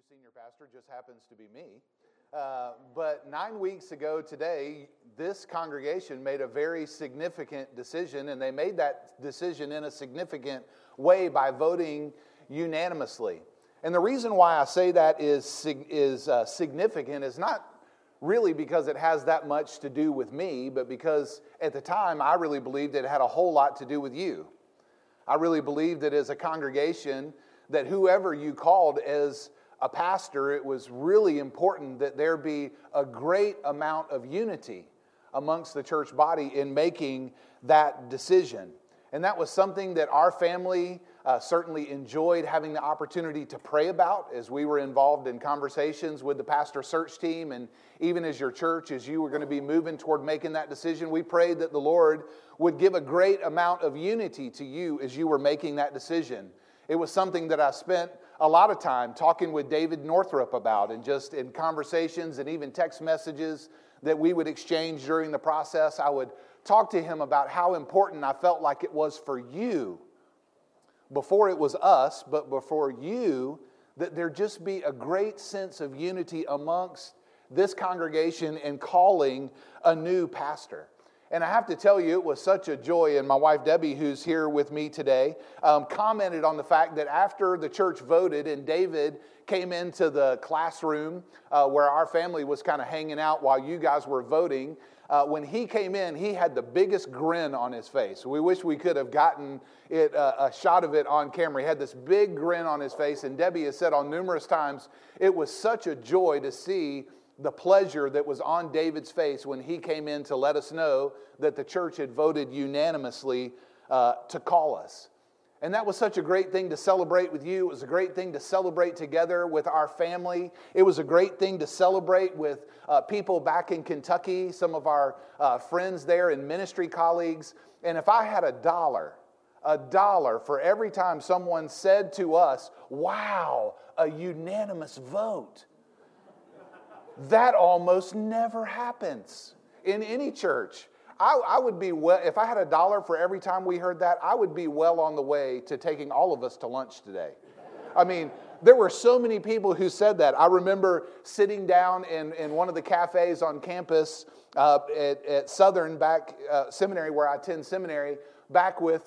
senior pastor, just happens to be me. But 9 weeks ago today, this congregation made a very significant decision, and they made that decision in a significant way by voting unanimously. And the reason why I say that is significant is not really because it has that much to do with me, but because at the time I really believed it had a whole lot to do with you. I really believed that as a congregation, that whoever you called as a pastor, it was really important that there be a great amount of unity amongst the church body in making that decision. And that was something that our family certainly enjoyed having the opportunity to pray about as we were involved in conversations with the pastor search team. And even as your church, as you were going to be moving toward making that decision, we prayed that the Lord would give a great amount of unity to you as you were making that decision. It was something that I spent a lot of time talking with David Northrup about, and just in conversations and even text messages that we would exchange during the process. I would talk to him about how important I felt like it was for you, before it was us, but before you, that there just be a great sense of unity amongst this congregation in calling a new pastor. And I have to tell you, it was such a joy, and my wife Debbie, who's here with me today, commented on the fact that after the church voted and David came into the classroom where our family was kind of hanging out while you guys were voting, when he came in, he had the biggest grin on his face. We wish we could have gotten a shot of it on camera. He had this big grin on his face, and Debbie has said on numerous times, it was such a joy to see the pleasure that was on David's face when he came in to let us know that the church had voted unanimously to call us. And that was such a great thing to celebrate with you. It was a great thing to celebrate together with our family. It was a great thing to celebrate with people back in Kentucky, some of our friends there and ministry colleagues. And if I had a dollar for every time someone said to us, "Wow, a unanimous vote," that almost never happens in any church. I would be well, if I had a dollar for every time we heard that, I would be well on the way to taking all of us to lunch today. I mean, there were so many people who said that. I remember sitting down in one of the cafes on campus at Southern Seminary, where I attend seminary, back with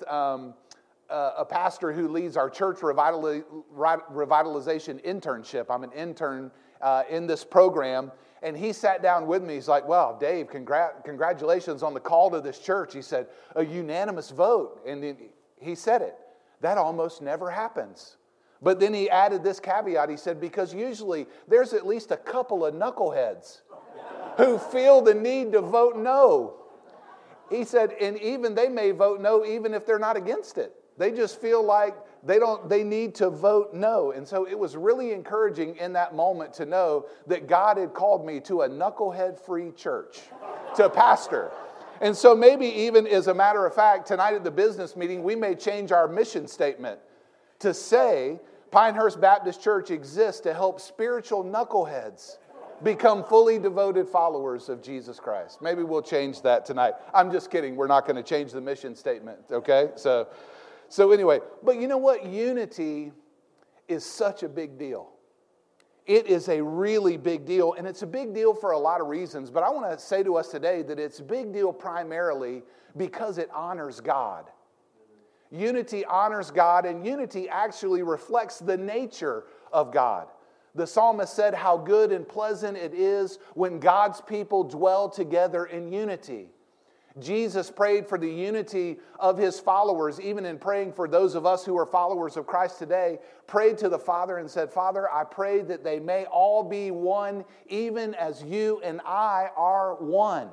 a pastor who leads our church revitalization internship. I'm an intern in this program, and he sat down with me. He's like, "Well, Dave, congratulations on the call to this church." He said, "A unanimous vote." And he said it. That almost never happens. But then he added this caveat. He said, because usually there's at least a couple of knuckleheads who feel the need to vote no. He said, and even they may vote no even if they're not against it. They just feel like they need to vote no. And so it was really encouraging in that moment to know that God had called me to a knucklehead-free church to pastor. And so maybe even as a matter of fact, tonight at the business meeting, we may change our mission statement to say Pinehurst Baptist Church exists to help spiritual knuckleheads become fully devoted followers of Jesus Christ. Maybe we'll change that tonight. I'm just kidding. We're not going to change the mission statement, okay? So anyway, but you know what? Unity is such a big deal. It is a really big deal, and it's a big deal for a lot of reasons. But I want to say to us today that it's a big deal primarily because it honors God. Unity honors God, and unity actually reflects the nature of God. The psalmist said how good and pleasant it is when God's people dwell together in unity. Jesus prayed for the unity of his followers, even in praying for those of us who are followers of Christ today, prayed to the Father and said, "Father, I pray that they may all be one, even as you and I are one.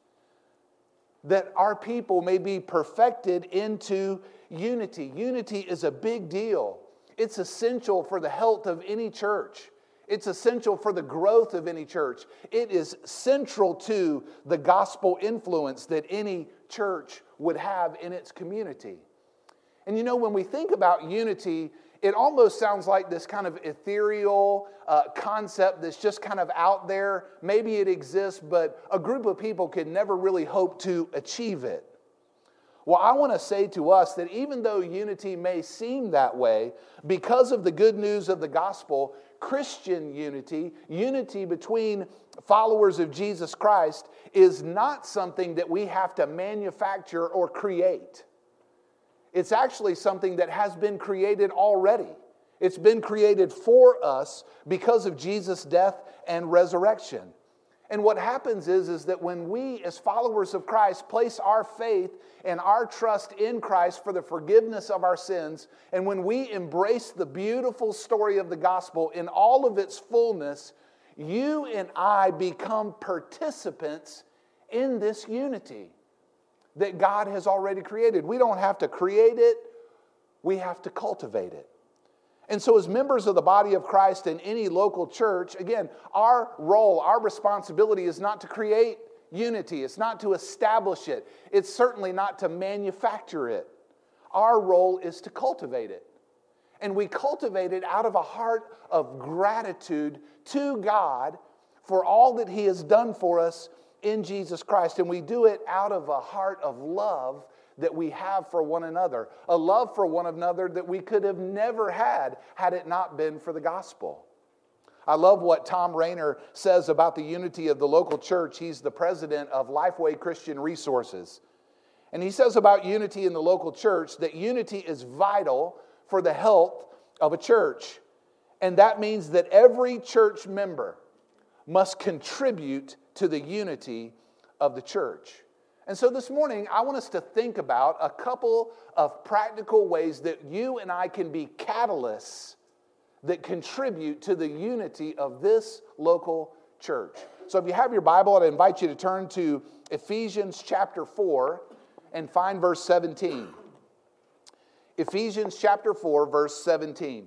That our people may be perfected into unity." Unity is a big deal. It's essential for the health of any church. It's essential for the growth of any church. It is central to the gospel influence that any church would have in its community. And you know, when we think about unity, it almost sounds like this kind of ethereal concept that's just kind of out there. Maybe it exists, but a group of people can never really hope to achieve it. Well, I want to say to us that even though unity may seem that way, because of the good news of the gospel, Christian unity, unity between followers of Jesus Christ, is not something that we have to manufacture or create. It's actually something that has been created already. It's been created for us because of Jesus' death and resurrection. And what happens is that when we, as followers of Christ, place our faith and our trust in Christ for the forgiveness of our sins, and when we embrace the beautiful story of the gospel in all of its fullness, you and I become participants in this unity that God has already created. We don't have to create it, we have to cultivate it. And so as members of the body of Christ in any local church, again, our role, our responsibility is not to create unity. It's not to establish it. It's certainly not to manufacture it. Our role is to cultivate it. And we cultivate it out of a heart of gratitude to God for all that He has done for us in Jesus Christ. And we do it out of a heart of love that we have for one another, a love for one another that we could have never had it not been for the gospel. I love what Tom Rayner says about the unity of the local church. He's the president of Lifeway Christian Resources. And he says about unity in the local church that unity is vital for the health of a church. And that means that every church member must contribute to the unity of the church. And so this morning, I want us to think about a couple of practical ways that you and I can be catalysts that contribute to the unity of this local church. So if you have your Bible, I'd invite you to turn to Ephesians chapter 4 and find verse 17. Ephesians chapter 4, verse 17.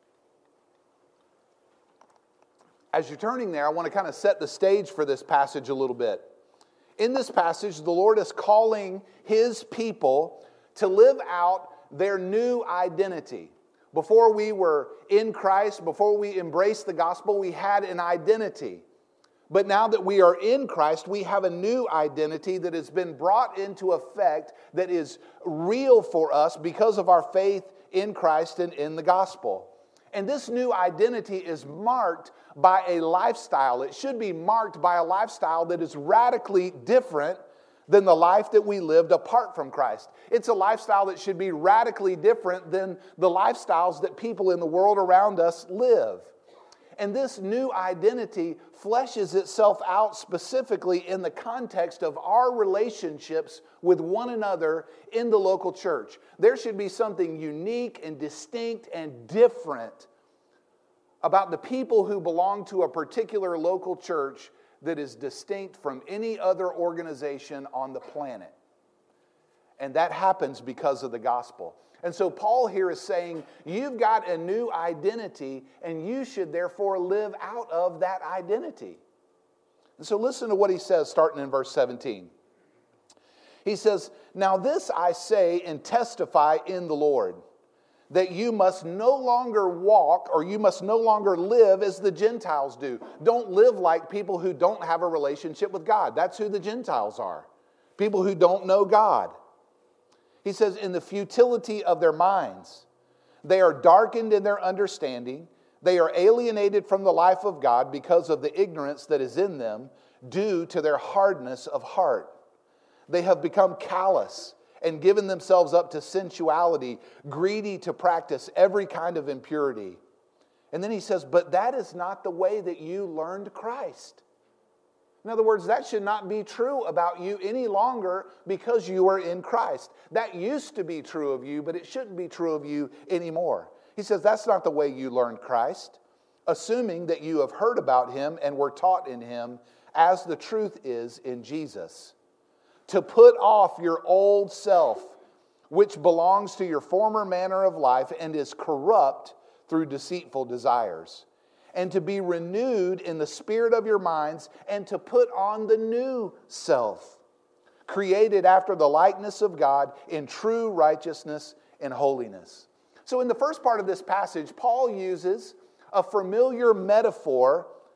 As you're turning there, I want to kind of set the stage for this passage a little bit. In this passage, the Lord is calling His people to live out their new identity. Before we were in Christ, before we embraced the gospel, we had an identity. But now that we are in Christ, we have a new identity that has been brought into effect that is real for us because of our faith in Christ and in the gospel. And this new identity is marked by a lifestyle. It should be marked by a lifestyle that is radically different than the life that we lived apart from Christ. It's a lifestyle that should be radically different than the lifestyles that people in the world around us live. And this new identity fleshes itself out specifically in the context of our relationships with one another in the local church. There should be something unique and distinct and different about the people who belong to a particular local church that is distinct from any other organization on the planet. And that happens because of the gospel. And so Paul here is saying, you've got a new identity, and you should therefore live out of that identity. And so listen to what he says starting in verse 17. He says, "Now this I say and testify in the Lord, that you must no longer walk, or you must no longer live as the Gentiles do." Don't live like people who don't have a relationship with God. That's who the Gentiles are. People who don't know God. He says, "In the futility of their minds, they are darkened in their understanding. They are alienated from the life of God because of the ignorance that is in them due to their hardness of heart. They have become callous and given themselves up to sensuality, greedy to practice every kind of impurity." And then he says, "But that is not the way that you learned Christ." In other words, that should not be true about you any longer because you are in Christ. That used to be true of you, but it shouldn't be true of you anymore. He says, that's not the way you learned Christ, assuming that you have heard about Him and were taught in Him, as the truth is in Jesus. To put off your old self, which belongs to your former manner of life and is corrupt through deceitful desires, and to be renewed in the spirit of your minds, and to put on the new self, created after the likeness of God in true righteousness and holiness. So in the first part of this passage, Paul uses a familiar metaphor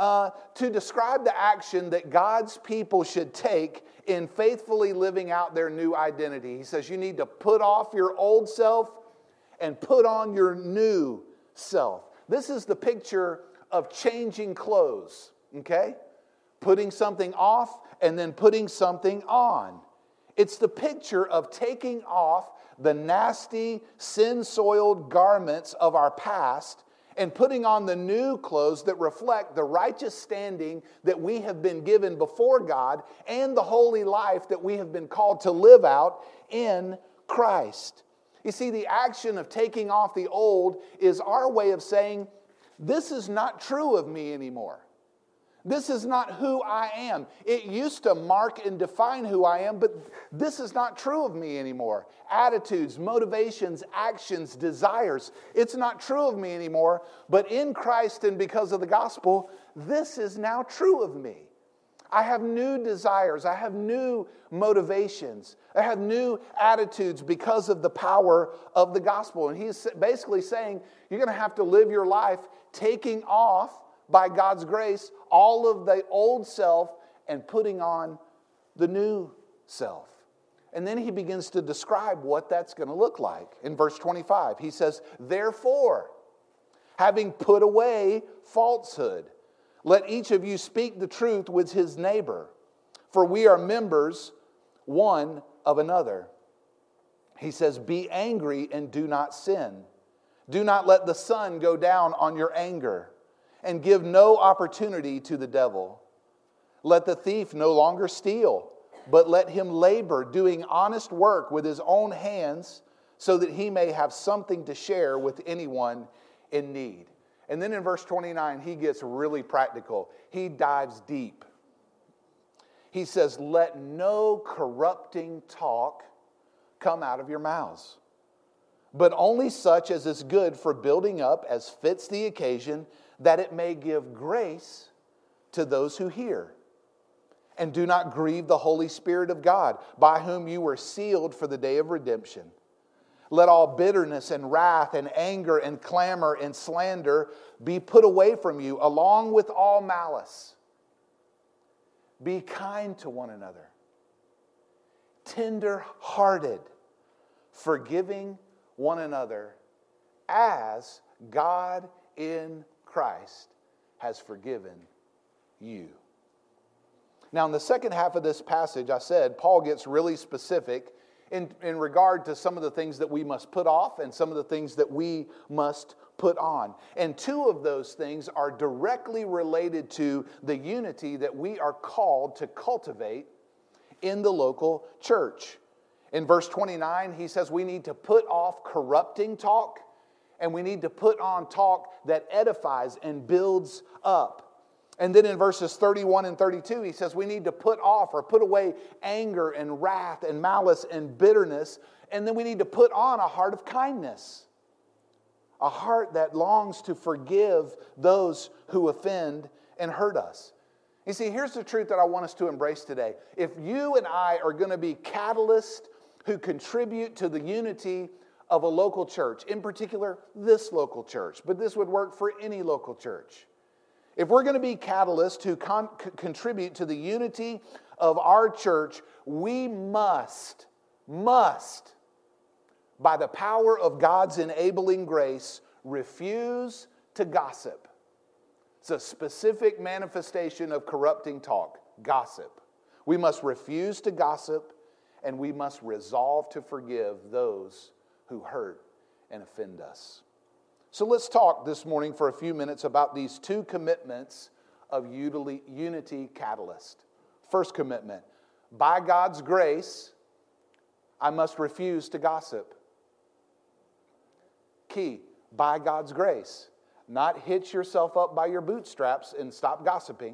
to describe the action that God's people should take in faithfully living out their new identity. He says you need to put off your old self and put on your new self. This is the picture of changing clothes, okay? Putting something off and then putting something on. It's the picture of taking off the nasty, sin-soiled garments of our past and putting on the new clothes that reflect the righteous standing that we have been given before God and the holy life that we have been called to live out in Christ. You see, the action of taking off the old is our way of saying, this is not true of me anymore. This is not who I am. It used to mark and define who I am, but this is not true of me anymore. Attitudes, motivations, actions, desires. It's not true of me anymore, but in Christ and because of the gospel, this is now true of me. I have new desires. I have new motivations. I have new attitudes because of the power of the gospel. And he's basically saying you're going to have to live your life taking off, by God's grace, all of the old self and putting on the new self. And then he begins to describe what that's going to look like. In verse 25, he says, therefore, having put away falsehood, let each of you speak the truth with his neighbor, for we are members one of another. He says, be angry and do not sin. Do not let the sun go down on your anger, and give no opportunity to the devil. Let the thief no longer steal, but let him labor, doing honest work with his own hands, so that he may have something to share with anyone in need. And then in verse 29, he gets really practical. He dives deep. He says, let no corrupting talk come out of your mouths, but only such as is good for building up as fits the occasion, that it may give grace to those who hear. And do not grieve the Holy Spirit of God, by whom you were sealed for the day of redemption. Let all bitterness and wrath and anger and clamor and slander be put away from you, along with all malice. Be kind to one another, tender-hearted, forgiving one another, as God in Christ has forgiven you. Now, in the second half of this passage, I said, Paul gets really specific in regard to some of the things that we must put off and some of the things that we must put on. And two of those things are directly related to the unity that we are called to cultivate in the local church. In verse 29, he says we need to put off corrupting talk, and we need to put on talk that edifies and builds up. And then in verses 31 and 32, he says we need to put off or put away anger and wrath and malice and bitterness. And then we need to put on a heart of kindness, a heart that longs to forgive those who offend and hurt us. You see, here's the truth that I want us to embrace today. If you and I are going to be catalysts who contribute to the unity of a local church, in particular this local church, but this would work for any local church. If we're going to be catalysts who contribute to the unity of our church, we must, by the power of God's enabling grace, refuse to gossip. It's a specific manifestation of corrupting talk, gossip. We must refuse to gossip, and we must resolve to forgive those who hurt and offend us. So let's talk this morning for a few minutes about these two commitments of unity catalyst. First commitment, by God's grace, I must refuse to gossip. Key, by God's grace. Not hitch yourself up by your bootstraps and stop gossiping,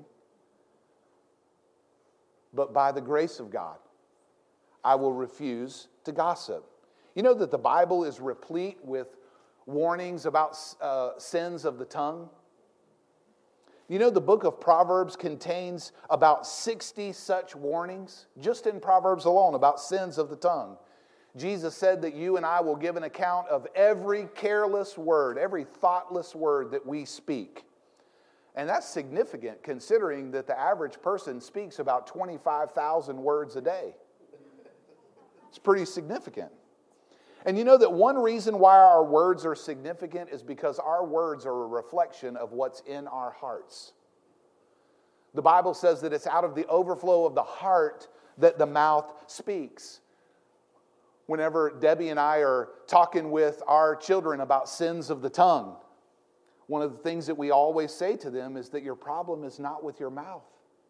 but by the grace of God, I will refuse to gossip. You know that the Bible is replete with warnings about sins of the tongue? You know the book of Proverbs contains about 60 such warnings, just in Proverbs alone, about sins of the tongue. Jesus said that you and I will give an account of every careless word, every thoughtless word that we speak. And that's significant considering that the average person speaks about 25,000 words a day. It's pretty significant. And you know that one reason why our words are significant is because our words are a reflection of what's in our hearts. The Bible says that it's out of the overflow of the heart that the mouth speaks. Whenever Debbie and I are talking with our children about sins of the tongue, one of the things that we always say to them is that your problem is not with your mouth.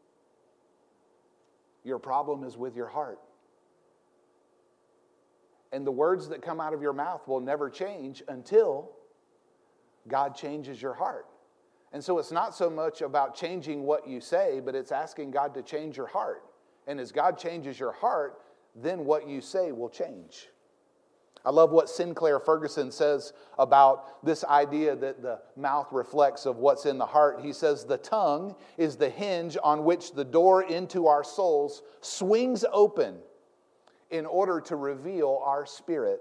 Your problem is with your heart. And the words that come out of your mouth will never change until God changes your heart. And so it's not so much about changing what you say, but it's asking God to change your heart. And as God changes your heart, then what you say will change. I love what Sinclair Ferguson says about this idea that the mouth reflects of what's in the heart. He says, the tongue is the hinge on which the door into our souls swings open in order to reveal our spirit.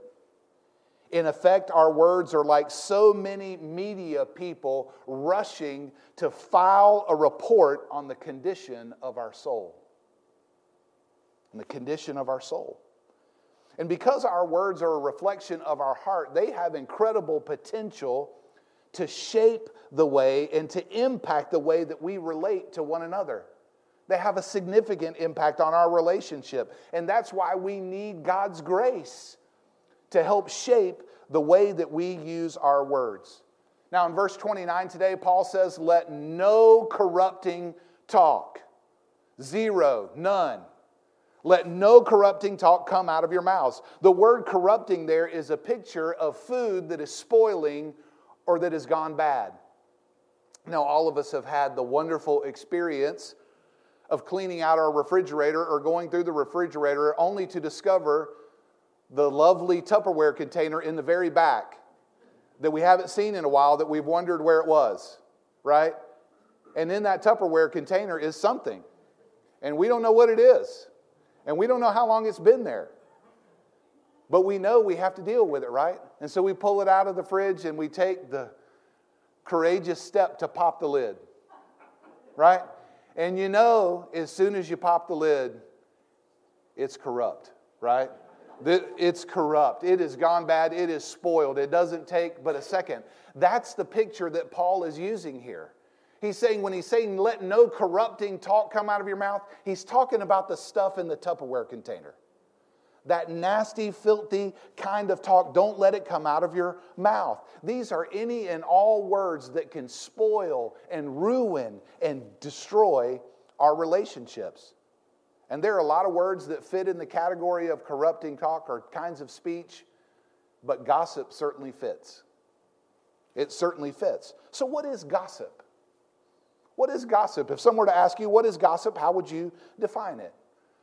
In effect, our words are like so many media people rushing to file a report on the condition of our soul. And the condition of our soul. And because our words are a reflection of our heart, they have incredible potential to shape the way and to impact the way that we relate to one another. They have a significant impact on our relationship. And that's why we need God's grace to help shape the way that we use our words. Now in verse 29 today, Paul says, let no corrupting talk, zero, none. Let no corrupting talk come out of your mouths. The word corrupting there is a picture of food that is spoiling or that has gone bad. Now, all of us have had the wonderful experience of cleaning out our refrigerator or going through the refrigerator only to discover the lovely Tupperware container in the very back that we haven't seen in a while, that we've wondered where it was, right? And in that Tupperware container is something, and we don't know what it is. And we don't know how long it's been there. But we know we have to deal with it, right? And so we pull it out of the fridge and we take the courageous step to pop the lid, right? And you know, as soon as you pop the lid, it's corrupt, right? It's corrupt. It has gone bad. It is spoiled. It doesn't take but a second. That's the picture that Paul is using here. He's saying, when he's saying, let no corrupting talk come out of your mouth, he's talking about the stuff in the Tupperware container. That nasty, filthy kind of talk, don't let it come out of your mouth. These are any and all words that can spoil and ruin and destroy our relationships. And there are a lot of words that fit in the category of corrupting talk or kinds of speech, but gossip certainly fits. It certainly fits. So what is gossip? What is gossip? If someone were to ask you, what is gossip, how would you define it?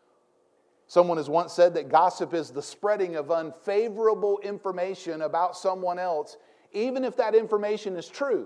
Someone has once said that gossip is the spreading of unfavorable information about someone else, even if that information is true.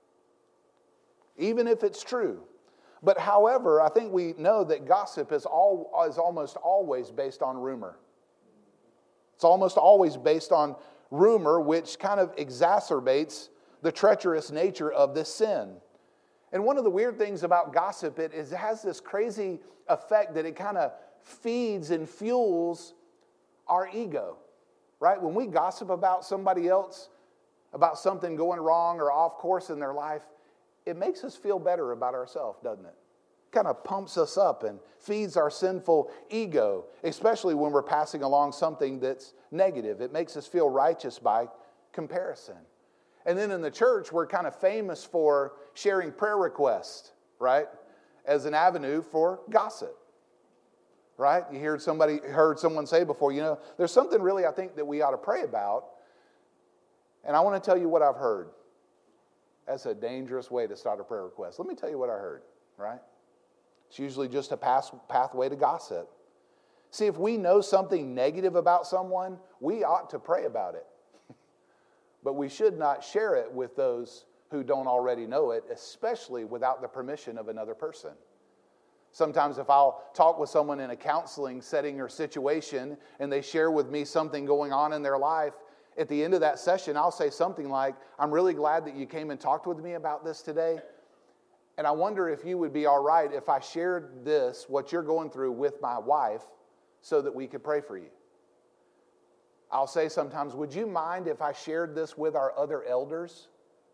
Even if it's true. But however, I think we know that gossip is almost always based on rumor. It's almost always based on rumor, which kind of exacerbates the treacherous nature of this sin. And one of the weird things about gossip, it has this crazy effect that it kind of feeds and fuels our ego, right? When we gossip about somebody else, about something going wrong or off course in their life, it makes us feel better about ourselves, doesn't it? Kind of pumps us up and feeds our sinful ego, especially when we're passing along something that's negative. It makes us feel righteous by comparison. And then in the church, we're kind of famous for sharing prayer requests, right? As an avenue for gossip, right? You heard someone say before, you know, there's something really I think that we ought to pray about. And I want to tell you what I've heard. That's a dangerous way to start a prayer request. Let me tell you what I heard, right? It's usually just a pathway to gossip. See, if we know something negative about someone, we ought to pray about it. But we should not share it with those who don't already know it, especially without the permission of another person. Sometimes if I'll talk with someone in a counseling setting or situation and they share with me something going on in their life, at the end of that session, I'll say something like, I'm really glad that you came and talked with me about this today. And I wonder if you would be all right if I shared this, what you're going through, with my wife so that we could pray for you. I'll say sometimes, would you mind if I shared this with our other elders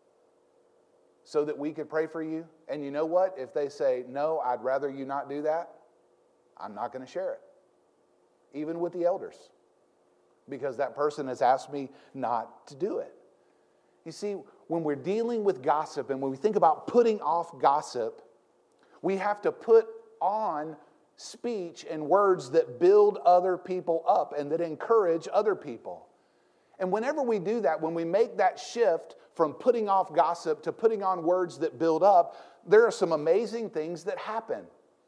so that we could pray for you? And you know what? If they say, no, I'd rather you not do that, I'm not going to share it, even with the elders, because that person has asked me not to do it. You see, when we're dealing with gossip and when we think about putting off gossip, we have to put on speech and words that build other people up and that encourage other people. And whenever we do that, when we make that shift from putting off gossip to putting on words that build up, there are some amazing things that happen.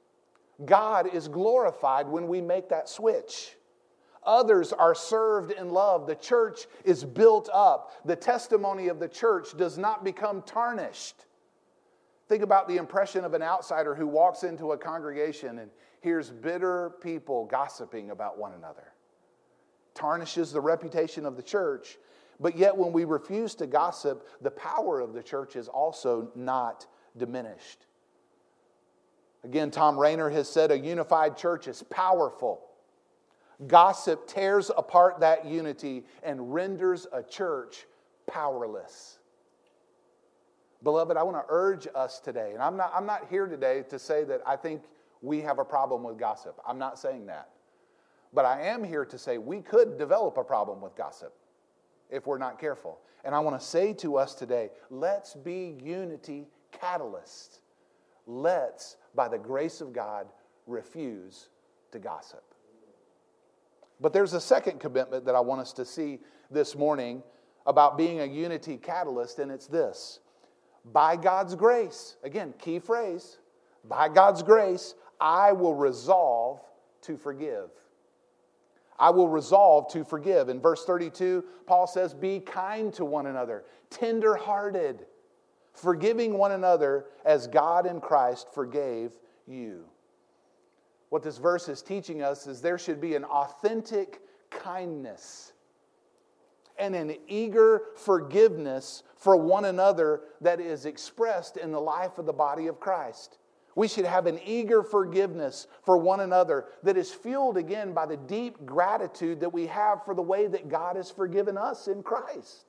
God is glorified when we make that switch. Others are served in love. The church is built up. The testimony of the church does not become tarnished. Think about the impression of an outsider who walks into a congregation and hears bitter people gossiping about one another. Tarnishes the reputation of the church. But yet when we refuse to gossip, the power of the church is also not diminished. Again, Tom Rainer has said a unified church is powerful. Gossip tears apart that unity and renders a church powerless. Beloved, I want to urge us today, and I'm not here today to say that I think we have a problem with gossip. I'm not saying that. But I am here to say we could develop a problem with gossip if we're not careful. And I want to say to us today, let's be unity catalysts. Let's, by the grace of God, refuse to gossip. But there's a second commitment that I want us to see this morning about being a unity catalyst, and it's this. By God's grace, again, key phrase, by God's grace, I will resolve to forgive. I will resolve to forgive. In verse 32, Paul says, be kind to one another, tender-hearted, forgiving one another as God in Christ forgave you. What this verse is teaching us is there should be an authentic kindness and an eager forgiveness for one another that is expressed in the life of the body of Christ. We should have an eager forgiveness for one another that is fueled again by the deep gratitude that we have for the way that God has forgiven us in Christ.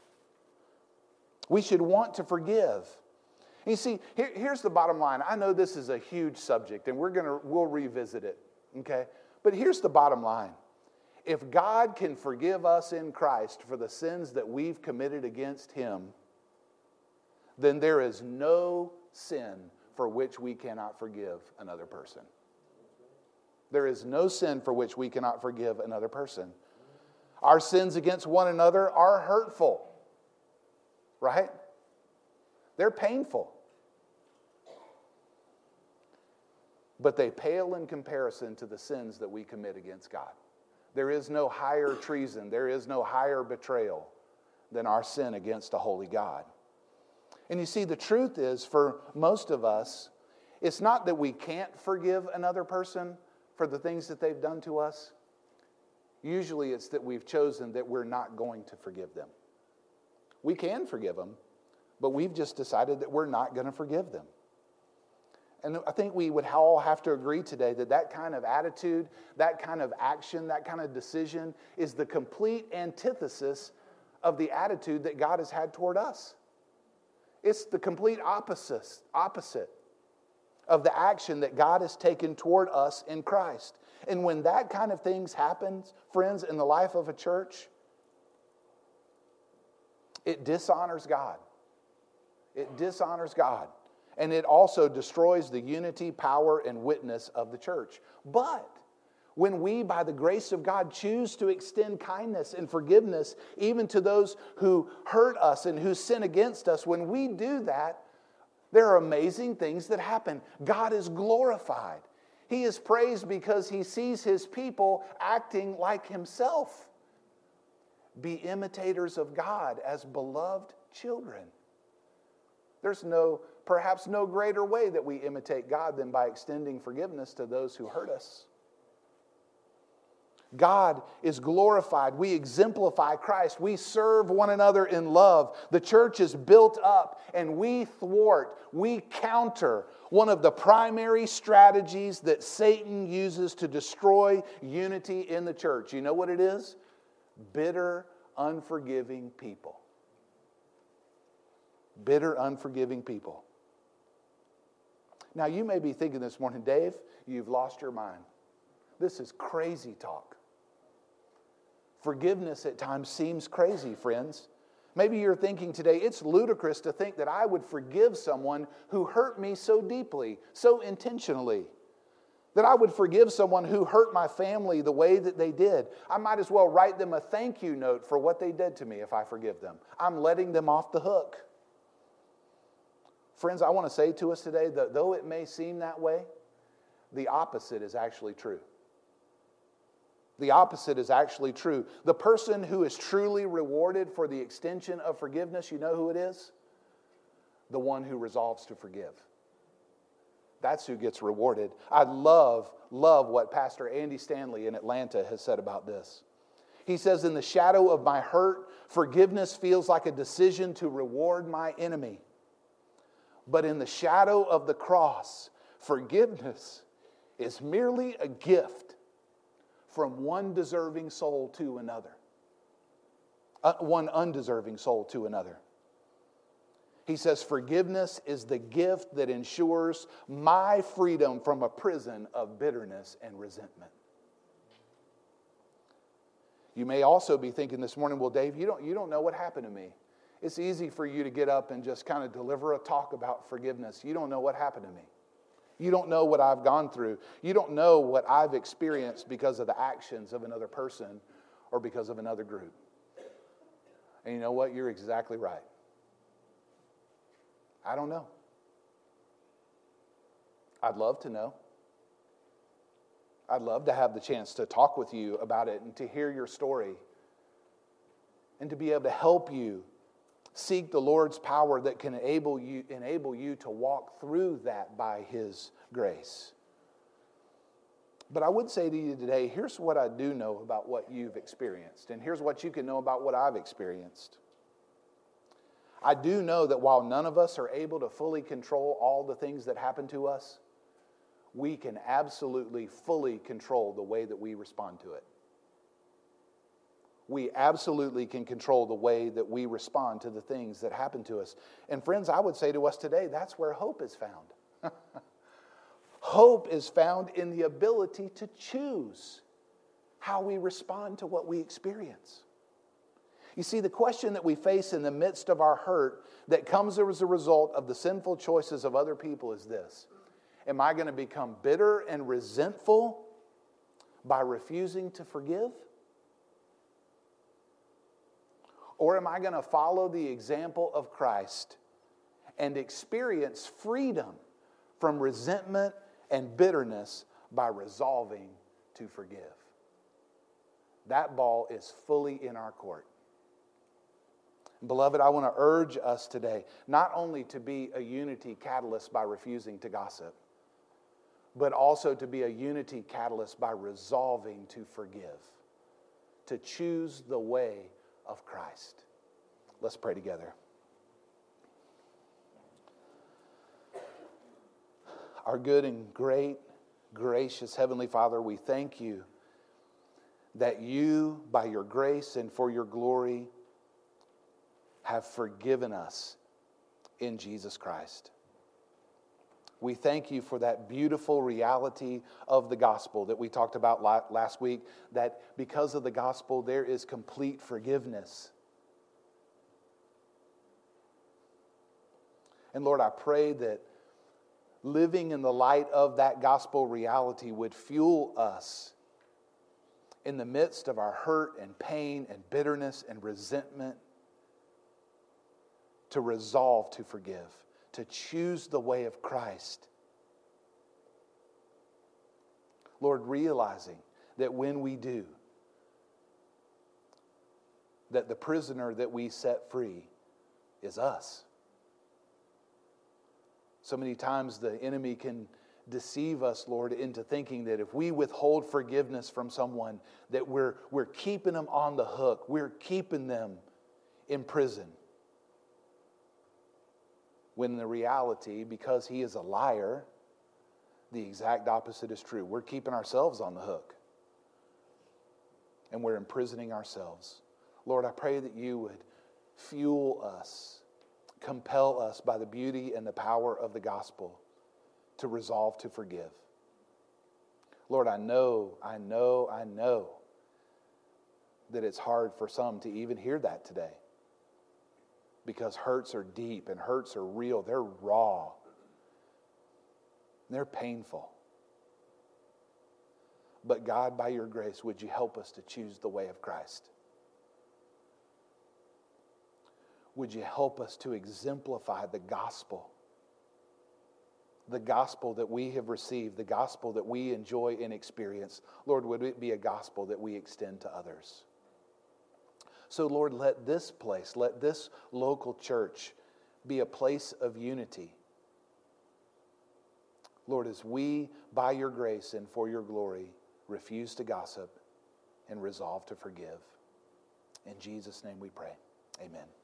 We should want to forgive. You see, here's the bottom line. I know this is a huge subject, and we'll revisit it, okay? But here's the bottom line. If God can forgive us in Christ for the sins that we've committed against Him, then there is no sin for which we cannot forgive another person. There is no sin for which we cannot forgive another person. Our sins against one another are hurtful, right? They're painful. But they pale in comparison to the sins that we commit against God. There is no higher treason, there is no higher betrayal than our sin against a holy God. And you see, the truth is, for most of us, it's not that we can't forgive another person for the things that they've done to us. Usually it's that we've chosen that we're not going to forgive them. We can forgive them, but we've just decided that we're not going to forgive them. And I think we would all have to agree today that that kind of attitude, that kind of action, that kind of decision is the complete antithesis of the attitude that God has had toward us. It's the complete opposite of the action that God has taken toward us in Christ. And when that kind of things happens, friends, in the life of a church, it dishonors God. It dishonors God. And it also destroys the unity, power, and witness of the church. But when we, by the grace of God, choose to extend kindness and forgiveness even to those who hurt us and who sin against us, when we do that, there are amazing things that happen. God is glorified. He is praised because He sees His people acting like Himself. Be imitators of God as beloved children. There's perhaps no greater way that we imitate God than by extending forgiveness to those who hurt us. God is glorified. We exemplify Christ. We serve one another in love. The church is built up, and we thwart, we counter one of the primary strategies that Satan uses to destroy unity in the church. You know what it is? Bitter, unforgiving people. Bitter, unforgiving people. Now, you may be thinking this morning, Dave, you've lost your mind. This is crazy talk. Forgiveness at times seems crazy, friends. Maybe you're thinking today, it's ludicrous to think that I would forgive someone who hurt me so deeply, so intentionally. That I would forgive someone who hurt my family the way that they did. I might as well write them a thank you note for what they did to me if I forgive them. I'm letting them off the hook. Friends, I want to say to us today that though it may seem that way, the opposite is actually true. The opposite is actually true. The person who is truly rewarded for the extension of forgiveness, you know who it is? The one who resolves to forgive. That's who gets rewarded. I love what Pastor Andy Stanley in Atlanta has said about this. He says, in the shadow of my hurt, forgiveness feels like a decision to reward my enemy. But in the shadow of the cross, forgiveness is merely a gift from one deserving soul to another. One undeserving soul to another. He says, forgiveness is the gift that ensures my freedom from a prison of bitterness and resentment. You may also be thinking this morning, well, Dave, you don't know what happened to me. It's easy for you to get up and just kind of deliver a talk about forgiveness. You don't know what happened to me. You don't know what I've gone through. You don't know what I've experienced because of the actions of another person or because of another group. And you know what? You're exactly right. I don't know. I'd love to know. I'd love to have the chance to talk with you about it and to hear your story and to be able to help you seek the Lord's power that can enable you to walk through that by His grace. But I would say to you today, here's what I do know about what you've experienced, and here's what you can know about what I've experienced. I do know that while none of us are able to fully control all the things that happen to us, we can absolutely fully control the way that we respond to it. We absolutely can control the way that we respond to the things that happen to us. And friends, I would say to us today, that's where hope is found. Hope is found in the ability to choose how we respond to what we experience. You see, the question that we face in the midst of our hurt that comes as a result of the sinful choices of other people is this: am I going to become bitter and resentful by refusing to forgive? Or am I going to follow the example of Christ and experience freedom from resentment and bitterness by resolving to forgive? That ball is fully in our court. Beloved, I want to urge us today not only to be a unity catalyst by refusing to gossip, but also to be a unity catalyst by resolving to forgive, to choose the way of Christ. Let's pray together. Our good and great, gracious Heavenly Father, we thank you that you, by your grace and for your glory, have forgiven us in Jesus Christ. We thank you for that beautiful reality of the gospel that we talked about last week, that because of the gospel there is complete forgiveness. And Lord, I pray that living in the light of that gospel reality would fuel us in the midst of our hurt and pain and bitterness and resentment to resolve to forgive, to choose the way of Christ. Lord, realizing that when we do, that the prisoner that we set free is us. So many times the enemy can deceive us, Lord, into thinking that if we withhold forgiveness from someone, that we're keeping them on the hook. We're keeping them in prison. When the reality, because he is a liar, the exact opposite is true. We're keeping ourselves on the hook. And we're imprisoning ourselves. Lord, I pray that you would fuel us, compel us by the beauty and the power of the gospel to resolve to forgive. Lord, I know that it's hard for some to even hear that today, because hurts are deep and hurts are real. They're raw. They're painful. But God, by your grace, would you help us to choose the way of Christ? Would you help us to exemplify the gospel that we have received, the gospel that we enjoy and experience? Lord, would it be a gospel that we extend to others? So, Lord, let this place, let this local church be a place of unity. Lord, as we, by your grace and for your glory, refuse to gossip and resolve to forgive. In Jesus' name we pray. Amen.